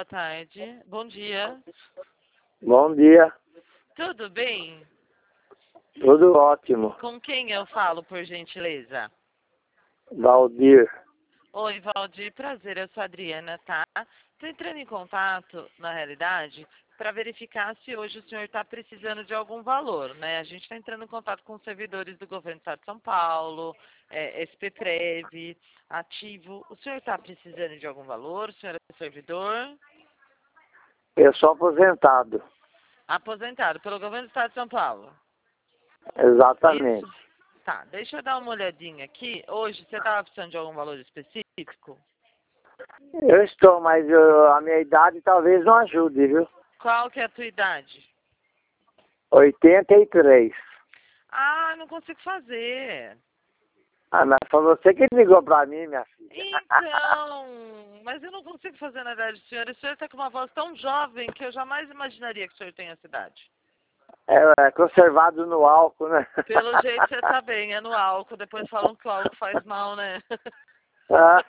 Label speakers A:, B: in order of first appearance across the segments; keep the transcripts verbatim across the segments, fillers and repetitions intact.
A: boa tarde. Bom dia.
B: Bom dia.
A: Tudo bem?
B: Tudo ótimo.
A: Com quem eu falo, por gentileza?
B: Valdir.
A: Oi, Valdir. Prazer, eu sou a Adriana, tá? Estou entrando em contato, na realidade, para verificar se hoje o senhor está precisando de algum valor, né? A gente está entrando em contato com os servidores do governo do estado de São Paulo, é, S P Prev, Ativo. O senhor está precisando de algum valor? O senhor é servidor?
B: Eu sou aposentado.
A: Aposentado pelo governo do estado de São Paulo.
B: Exatamente.
A: Isso? Tá, deixa eu dar uma olhadinha aqui. Hoje, você estava precisando de algum valor específico?
B: Eu estou, mas eu- a minha idade talvez não ajude, viu?
A: Qual que é a tua idade?
B: oitenta e três.
A: Ah, não consigo fazer.
B: Ah, mas foi você que ligou pra mim, minha filha.
A: Então, mas eu não consigo fazer na idade do senhor. O senhor está com uma voz tão jovem que eu jamais imaginaria que o senhor tenha essa idade.
B: É, é conservado no álcool, né?
A: Pelo jeito você tá bem, é no álcool. Depois falam que o álcool faz mal, né?
B: Ah,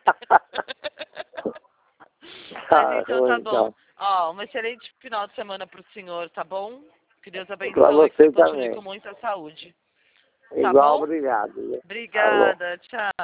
A: Mas então tá bom.
B: então.
A: Ó, um excelente final de semana pro senhor, tá bom? Que Deus
B: Pra
A: abençoe e que você
B: você
A: continue
B: também.
A: com muita saúde. Tá
B: Igual,
A: bom?
B: obrigado. Alô.
A: Obrigada, tchau.